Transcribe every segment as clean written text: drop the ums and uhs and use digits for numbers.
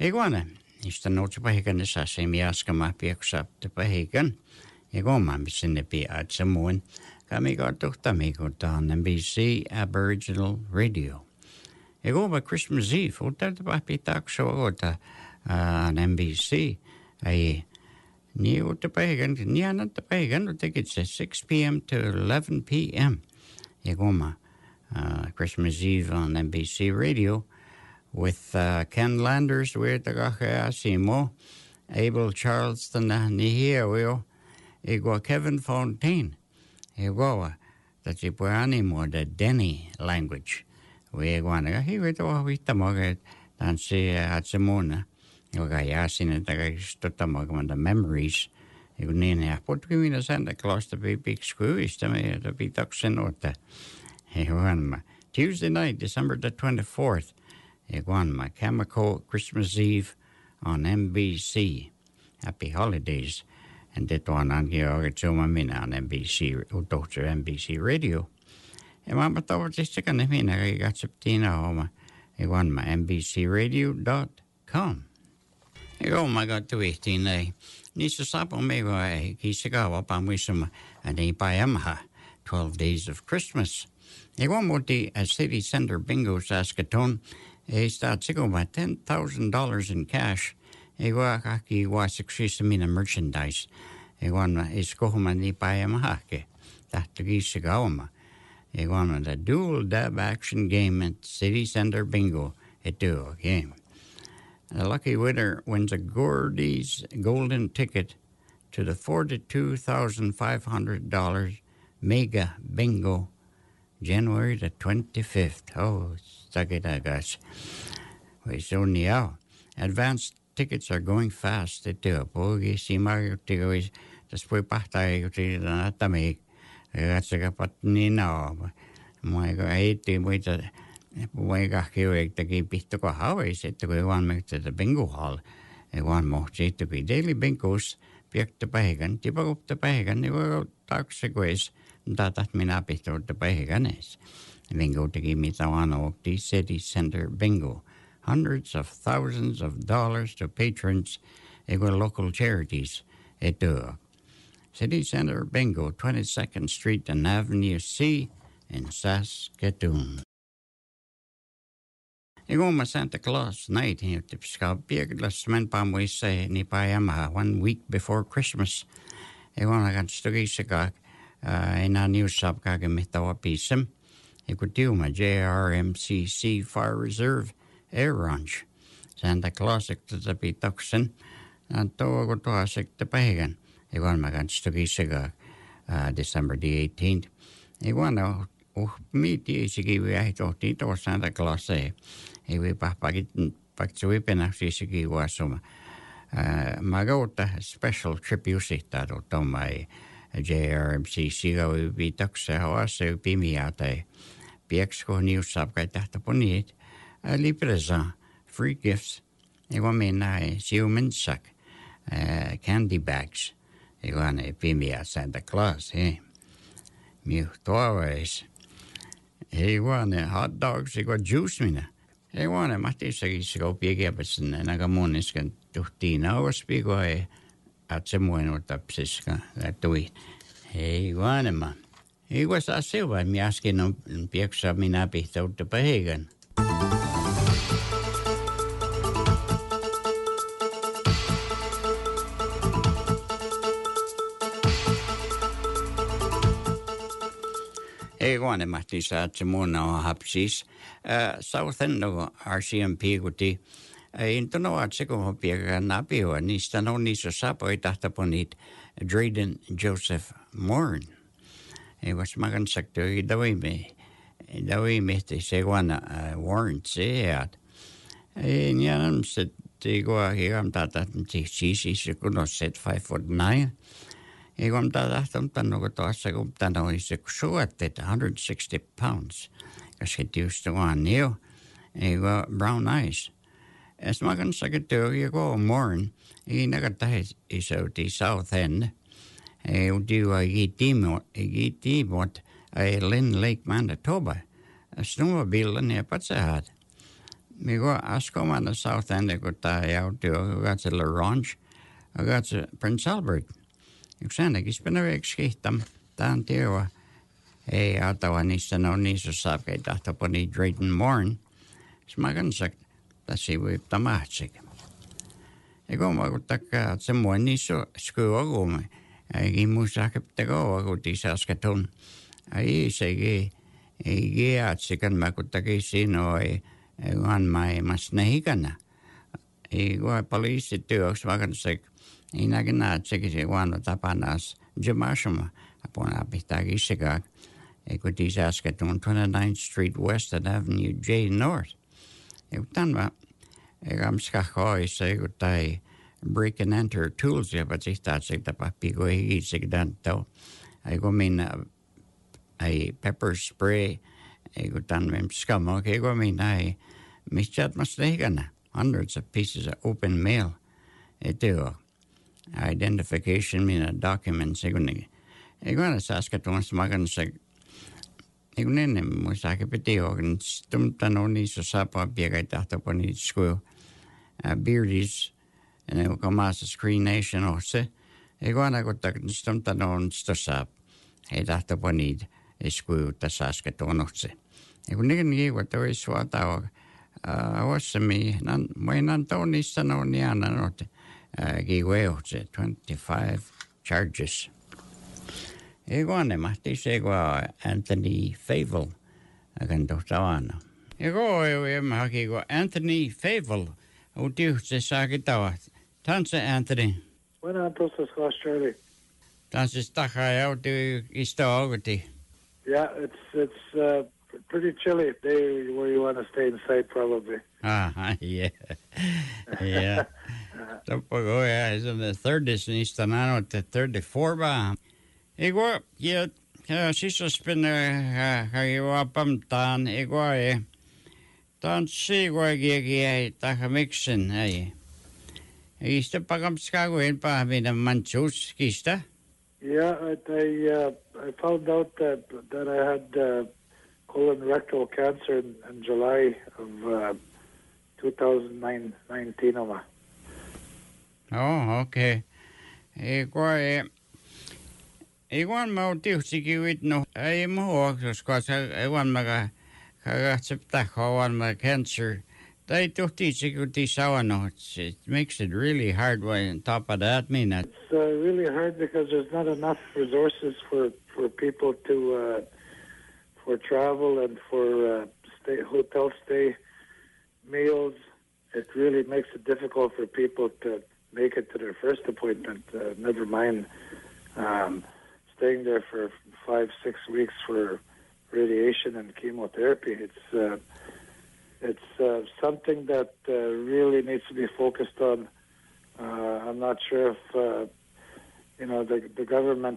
Iguana, ista noche pahigan is ase miaskama piaksap te pahigan. Igoma misinipi at samuan. Kami gartuhtamigo on NBC Aboriginal Radio. Igoma Christmas Eve, uta te papitak so ota on NBC. Ay ni uta pahigan, niana te pahigan, I think it's 6 p.m. to 11 p.m. Igoma Christmas Eve on NBC Radio. With Ken Landers, we're the Asimo, Abel Charleston, Nihio, Ego Kevin Fontaine, Ego, that you put anymore, the Denny language. We go on, he would always tamoga, and see at Simona, Yogayasin, and the Stotamog, the memories. You need to put me in a Santa Claus to be big screwish to me, to be duxin orta. Tuesday night, December the 24th. Iguana Chemical Christmas Eve on NBC. Happy holidays. And that one on here, Chumamina on NBC, Dr. NBC Radio. And Mama thought this chicken, I mean, I got Septina home. Iguana NBCRadio.com. Oh my God, to 18. Nisa Sapo Mego, Kisagawa, Pamusum, and Ipayamaha, 12 Days of Christmas. Iguamoti, a city center bingo, Saskatoon. He starts to go by $10,000 in cash. He was successful merchandise. He won his Kohumani Payamahake. That to Gisagauma. He won the dual dab action game at City Center Bingo. A duo game. The lucky winner wins a Gordy's golden ticket to the $42,500 Mega Bingo, January the 25th. Oh, guys. We so now. Advanced tickets are going fast. They do. Bogi si Mario Tigois. Después pasta y na tamig. Gatsa pat ni no. Moi go eiti muita. Moi ga kiwek te pito ko hawe sit to go one to the bingo hall. E one mo to be daily bingos. Piek te pahigan. Tipa up te pahigan. Ni go taxigways. That minapito te pahiganes. Bingo to give me the one of the city center bingo. Hundreds of thousands of dollars to patrons. Ego local charities. Eto. City Center Bingo, 22nd Street and Avenue C in Saskatoon. Ego ma Santa Claus night here to Skabir Lasman Pamwe say Nipayama 1 week before Christmas. Ego na gan stugi sigak in a new shop kagamitawa pisum. It could do my JRMCC Fire Reserve Air Ranch. Santa Claus to the Pituxin and Togo to Asik the Pagan. He won my guns to Gisiga December the 18th. He won a meet the Isigi. I thought it was Santa Claus. He will back to whipping after Isigi was some Magota special trip you see that to my JRMCC will be Tuxa or so be me out there. Piexco news subject that upon it. A lipreza, free gifts. They want me nice human suck. Candy bags. They want to be me at Santa Claus, eh? Me always. He want hot dogs, he got juice mina. He want a matis go big episode and I got moniscan 15 hours big way at some one or tapsiska that do it. He want him. He was a silver, me asking him, Piexo Minapi thought the pagan. Hey, one of my teachers at Simona Hapsis, South End of RCMP Guti. I don't know what Sigo Piega Napio and Nistano Nisa Sapo, Tataponit, Drayden Joseph Morin. He was Magan Secretary, the way me, they say one warrant say at. And Yanam said, they go here, I'm that and she's a good not set 5'9". He went that no to us, I go down, he's a short at 160 pounds. Because he used to one new, he got brown eyes. As Magan Secretary, you go morning, he never died, he's out the South End. He do a GT, what a Lynn Lake, Manitoba. A snowmobile in there, what's that? me go asko man the south end I got out to I got to La Ronge. I got to Prince Albert. Yksi ainakin spinner skihtam. Tän tiedä. Ei autawa niistä no niissä saapkei tahtoponi Drayton Morn. Smagansak. Tässä ei voi tamahtsik. Ego mä kun takkaa se mua niissä skuogumme. Ei muista keptego kun tisaskatun. Ei sekin. Ei geatsikan mä kun takia siinä ei vaan mai mas nehikana. Ei kun poliisityöksi vakansak. Ei näkin näet sekin se vaan tapanas jamasuma. Apuna pitää kissakaan. Eikö tisaskatun 29th Street West and Avenue J North. Eikö tämän eikä mskahkoissa eikö tai break and enter tools ja patsi taatsi tapahtuu kun ei itse danto. Eikö minä ei pepper spray eikö tämän skamok eikö minä ei mistä mas leikana. Hundreds of pieces of open mail. Eikö identification minä documents eikö niin. Eikö aina Saskatoonissa makanassa eikö ennen muistaakin piti olla tumtan on niissä saapua piekää tahtopa niitä skuil beardies ja ne on maassa Screen Nation on se eikö aina kun tumtan on sitä saap ei tahtopa niitä skuil tässä Saskatoonissa eikö niin kun toi suota on ossami nan toonissa no niin aina no kiiweohtse 25 charges. Eikö anne mahti se kun Anthony Favel akan tohta aana. Eikö ei mä haki kun Anthony Favel on tiuhtse saakin tavat. Tanse Anthony. Buenas noches, Australia. Tanse takaa ja outi isto augati. Yeah, it's pretty chilly day where you want to stay inside probably. Yeah. Yeah. Tapako ja se on thirdis niistä nanot 34 baa. Eikö ja sisäspinner hakiva pamtaan eikö ei. Tanssi kuitenkin ei taha miksen ei. Ei sitä pakamskaa kuin pahminen manchus kistä. Yeah, I found out that I had colon rectal cancer in July of 2019. Oh, okay. Eikö ei. Ei vaan mä oon tiuhtikin vitno. Ei muu koska ei vaan mä kahtsep takaa vaan mä cancer. Tai tuhtiitsi kun tisauano. It makes it really hard on top of that minä. It's really hard because there's not enough resources for people to for travel and for hotel stay, meals. It really makes it difficult for people to make it to their first appointment. Never mind staying there for 5-6 weeks for radiation and chemotherapy. It's something that really needs to be focused on. I'm not sure if the government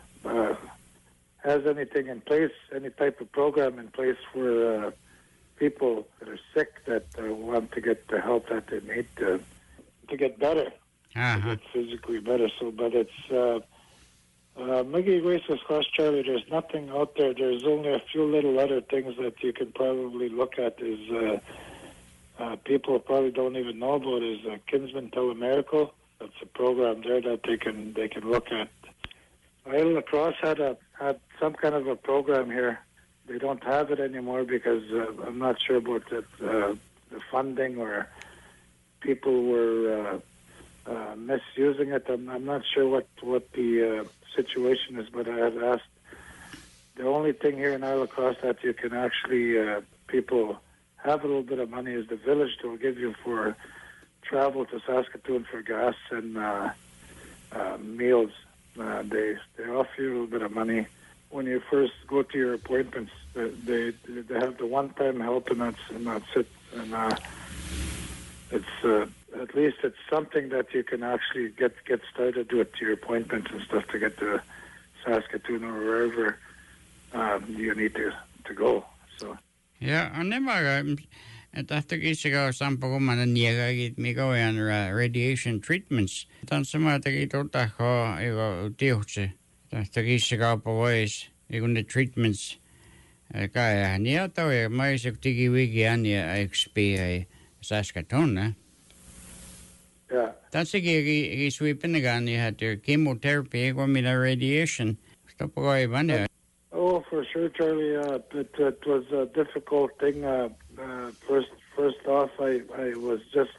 has anything in place, any type of program in place for people that are sick that want to get the help that they need to get better, to get physically better. So, but it's Maggie Grace's Cross Charlie. There's nothing out there. There's only a few little other things that you can probably look at. Is people probably don't even know about is Kinsman Telemedical. That's a program there that they can look at. Isle Lacrosse had some kind of a program here. They don't have it anymore because I'm not sure about the funding or people were misusing it. I'm not sure what the situation is, but I have asked. The only thing here in Isle Lacrosse that you can actually people have a little bit of money is the village will give you for travel to Saskatoon for gas and meals. They offer you a little bit of money when you first go to your appointments. They have the one-time help, and that's it. And it's at least it's something that you can actually get started with your appointments and stuff to get to Saskatoon or wherever you need to go. So. Yeah, on nämä tahtokin sekä sampo kumman niegagit mikä on radiation treatments. Tämän sama teki tuotako eikö tiuhtse. Tahtokin sekä pois eikö ne treatments. Kaya niitä toi maisek tiki wikian ja XP ei Saskatoon, eh? Yeah. That's a sweeping again. You had your chemotherapy, radiation. Stop away, man. Oh, for sure, Charlie. It was a difficult thing. First off, I was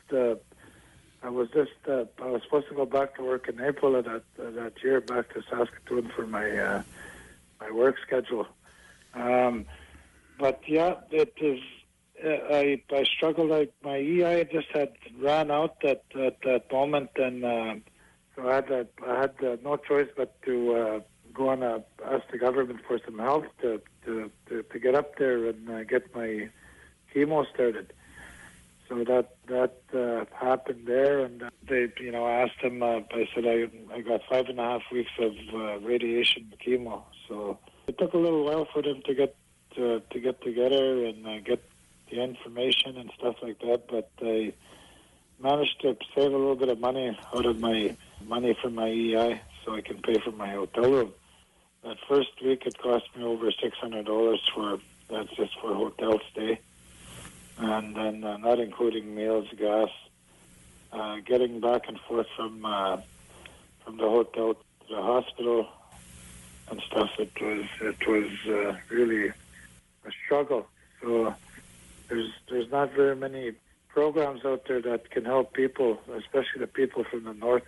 supposed to go back to work in April of that year, back to Saskatoon for my work schedule. But yeah, it is. I struggled. My EI just had ran out at that moment, and so I had no choice but to go on ask the government for some help to get up there and get my chemo started. So that happened there, and they, asked them. I said I got 5.5 weeks of radiation chemo. So it took a little while for them to get together and get the information and stuff like that. But I managed to save a little bit of money out of my money from my EI, so I can pay for my hotel room. That first week, it cost me over $600 that's just for hotel stay. And then not including meals, gas, getting back and forth from the hotel to the hospital and stuff. It was really a struggle. So there's not very many programs out there that can help people, especially the people from the north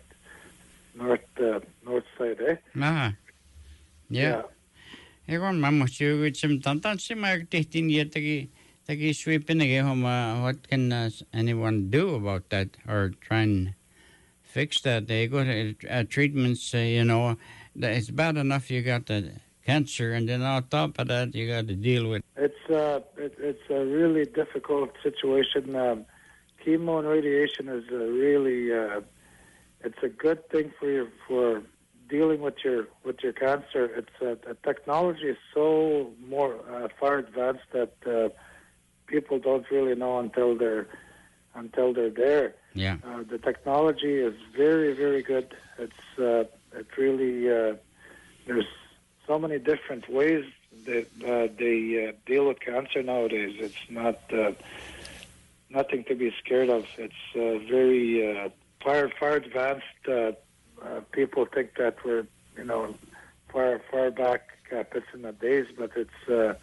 side, eh? Ah, yeah. Egon mammas ju some tantansi magtihtin yetagi sweeping again. What can anyone do about that or try and fix that? They go to treatments. It's bad enough you got the cancer, and then on top of that, you got to deal with. It's a really difficult situation. Chemo and radiation is really it's a good thing for dealing with your cancer. It's the technology is so more far advanced that people don't really know until they're there. Yeah. The technology is very, very good. It really there's so many different ways that they deal with cancer nowadays. It's not nothing to be scared of. It's very far advanced. People think that we're far back it's in the days, but it's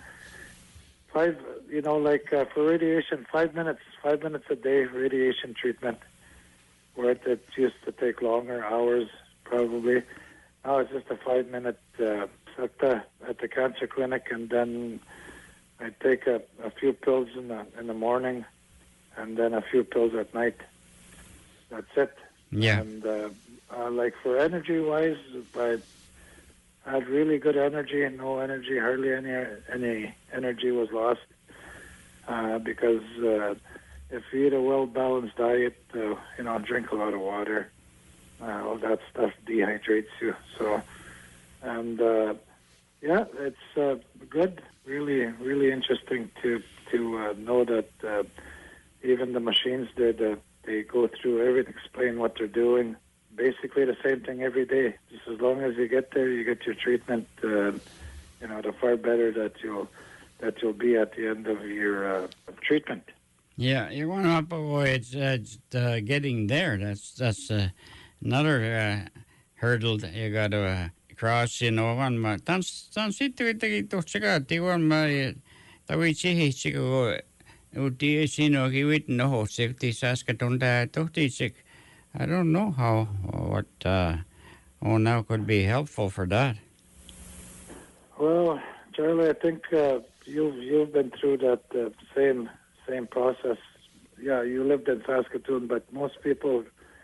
for radiation, 5 minutes a day radiation treatment, where it used to take longer, hours probably. Now it's just a 5-minute at the cancer clinic, and then I take a few pills in the morning, and then a few pills at night. That's it. Yeah. And for energy-wise, I had really good energy. No energy, hardly any energy was lost because if you eat a well-balanced diet, drink a lot of water, all that stuff dehydrates you. So, and it's good. Really, really interesting to know that even the machines they go through everything, explain what they're doing. Basically the same thing every day. Just as long as you get there, you get your treatment. The far better that you'll be at the end of your treatment. Yeah, you're going up a way. It's getting there. That's another hurdle that you got to cross. Tan sitten tuossa tiwan mä tavi sihisikö uti sinoki vitno sekti Saskatoon tää tohtisik. I don't know what now could be helpful for that. Well, Charlie, I think you've been through that same process. Yeah, you lived in Saskatoon, but most people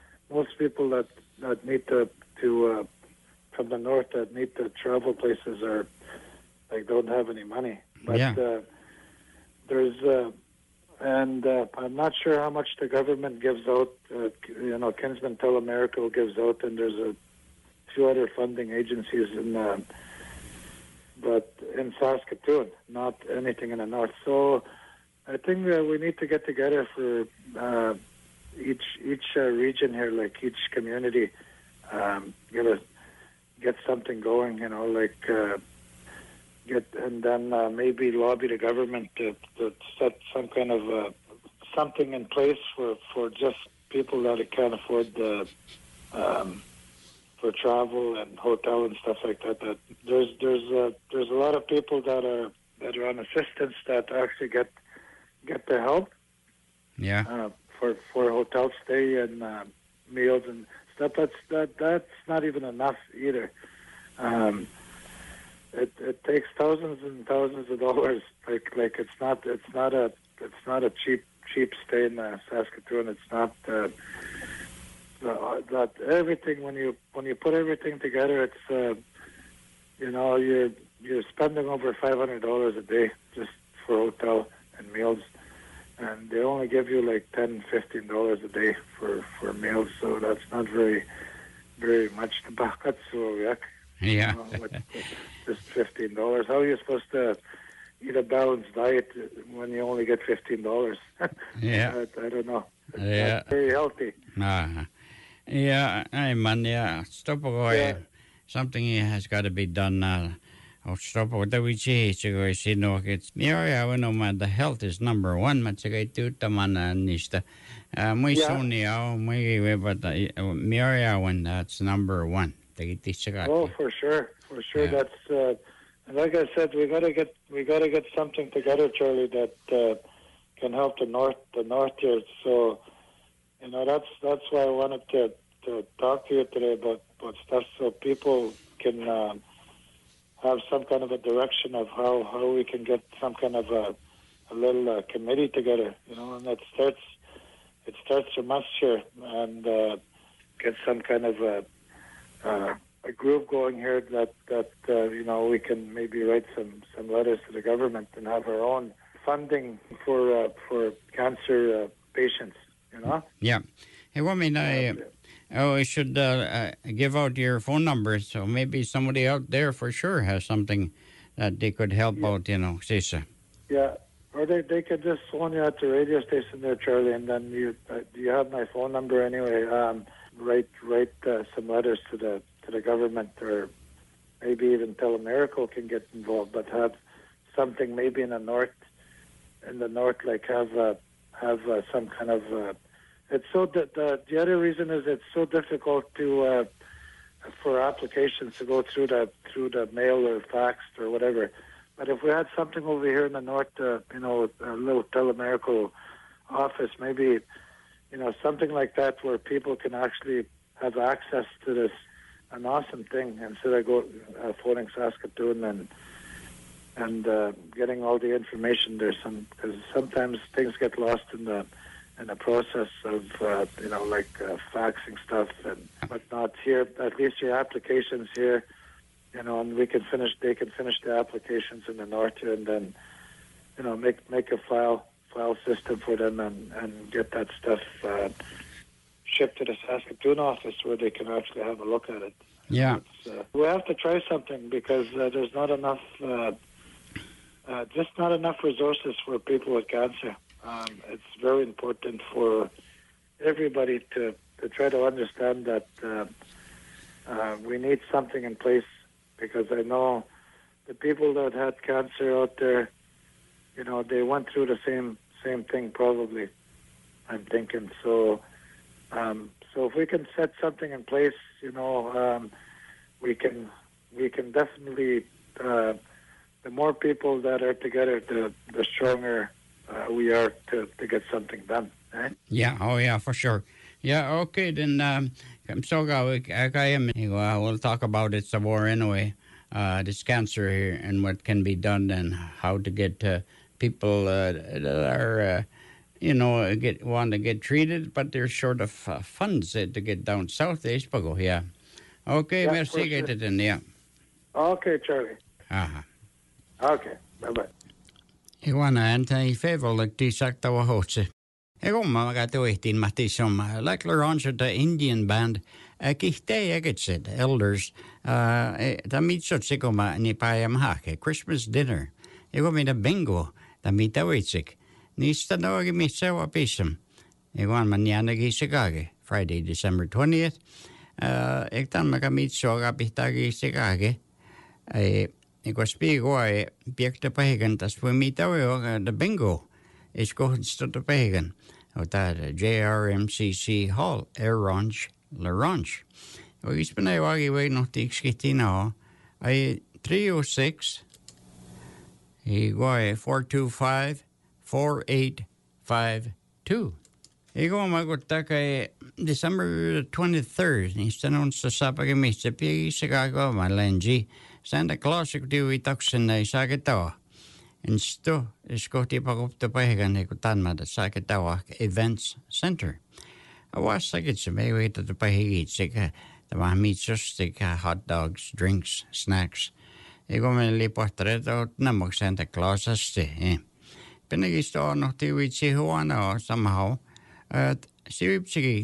that need to from the north that need to travel places are don't have any money. But there's and I'm not sure how much the government gives out. Kinsman Telemerical gives out, and there's a few other funding agencies but in Saskatoon, not anything in the north. So I think we need to get together for each region here, like each community, get something going. And then maybe lobby the government to set some kind of something in place for just people that can't afford the for travel and hotel and stuff like that. That there's a lot of people that are on assistance that actually get the help. Yeah. For hotel stay and meals and stuff. That's not even enough either. It takes thousands and thousands of dollars. Like it's not a cheap stay in Saskatoon. It's not that everything when you put everything together, it's you're spending over $500 a day just for hotel and meals, and they only give you like $10-15 a day for meals. So that's not very much to back up. So yeah. With just $15. How are you supposed to eat a balanced diet when you only get $15? Yeah. I don't know. It's not very healthy. Yeah, I man, yeah. Stop away. Something has got to be done. Stop away. The wichi chigo sino it's yeah. Man, the health is number one. Man, chigo tu tamana nista. Muy sonia, muy but when that's number one. Oh, for sure. Yeah. That's and like I said, we gotta get something together, Charlie, that can help the north here. So, that's why I wanted to talk to you today about stuff, so people can have some kind of a direction of how we can get some kind of a little committee together, and it starts from us here, and get some kind of a group going here that we can maybe write some letters to the government and have our own funding for cancer patients. Yeah. Hey, I should give out your phone number, so maybe somebody out there for sure has something that they could help out. Sisa. Yeah. Or they could just phone you at the radio station there, Charlie, and then you have my phone number anyway. Write some letters to the government, or maybe even Telemiracle can get involved, but have something maybe in the north, like have some kind of. It's so that the other reason is it's so difficult to for applications to go through the mail or fax or whatever. But if we had something over here in the north, a little Telemiracle office, maybe, something like that where people can actually have access to this, an awesome thing, instead of phoning Saskatoon and getting all the information there. Because sometimes things get lost in the process of faxing stuff and whatnot. Here, at least your applications here. And they can finish the applications in the north here, and then, make a file system for them and get that stuff shipped to the Saskatoon office where they can actually have a look at it. Yeah. We have to try something because there's not enough, just not enough resources for people with cancer. It's very important for everybody to try to understand that we need something in place. Because I know the people that had cancer out there, they went through the same thing probably, I'm thinking. So if we can set something in place, we can definitely, the more people that are together, the stronger we are to get something done. Eh? Yeah, oh yeah, for sure. Yeah, okay, then we'll talk about it some more anyway, this cancer here and what can be done and how to get people that are, want to get treated, but they're short of funds to get down south. Yeah. Okay, yeah, merci, sure. Yeah. Okay, Charlie. Aha. Okay, bye-bye. Iguana Anthony Favorite Tisaktawa Hotse. Egomma tuihtiin mahti som like Laurence the Indian band kihtei ekitsit elders tamitsot sikoma ni payam hake Christmas dinner egomi the bingo tamitawitsik niistä nogi mitsewa pisam egon manyanagi sikage Friday December 20th ektan makamitsoga pihtagi sikage ego spigo piekta pahigan tas pumitawo the bingo is going to the pagan. O that JRMCC Hall, Ranch, La Ranch. O is been a wagi way not the skitty now. I 306 go 425-4852. Go magutaka December 23rd. Instead on the Sapagi Mississippi, Chicago, Malenji, Santa Claus, do we talks in a Sagatawa. And still, it's got to pag up the Pagan, Ekutanma, the Sagatawa Events Center. I was like it's a way to the Pahigi, the Mahmeat just hot dogs, drinks, snacks. Go me portrait out Namok Santa Claus as stay. Penagista no TV Chihuahua somehow. Siripsigi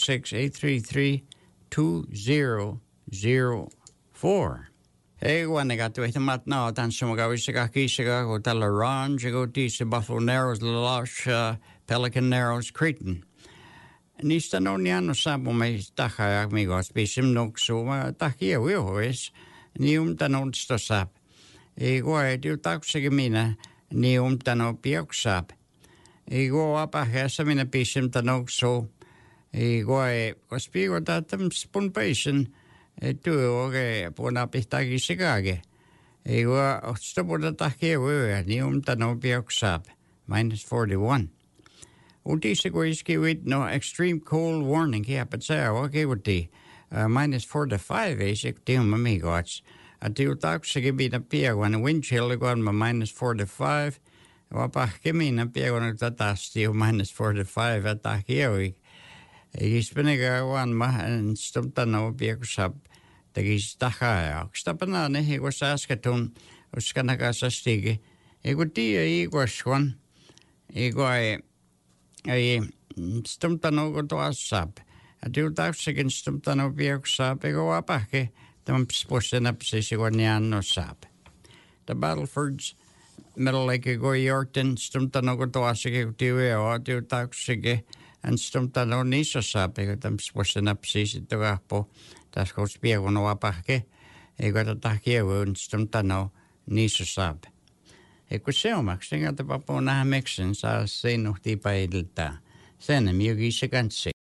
306-833-2004. Hey, when I got to it, mat now, dan Sumagawisaka, Kisaka, Hotel Orange, go to Buffalo Narrows, Lush, Pelican Narrows, Cretan. Nista no niano sabo me tacha amigos, bisim no suma, takia wheelways, nium tanon stosap. Ego, do taxigimina, nium tano pioxap. Ego up a hasamina bisim tanog so. Ego, cospigo datum spoon patient. Tu oge puna pistagi sigage. Ego stopo da takia wea, nium tano pioxap, -41. Udisigoiski with no extreme cold warning here, but say, okay, with the -4 to 5 basic team amigos. At the Utaxi be the pier when the wind chill got my -4 to 5. Wapa gimme a pier when it's at steel -4 to 5 at the here. He's been a one and stumped a no beer sub. The geese tacha. Stopping he was askatun, was Kanagasa Stige. He would be a eagles one. He go I stumped an over to us sap. I do that again stumped an over sap. I go up the posting up no sap. The Battlefords, Middle Lake go Yorkton, stumped an over to us again, do that again, and stumped an on Nisa sap. I got them posting up season to Apple. That's goes be a one up. I got a tacky wound, stumped an no Nisa sap. Ik was zo makkelijk dat de papa na mixen zou zijn nog die bij de ta. Zijn hem jullie ze kan zien.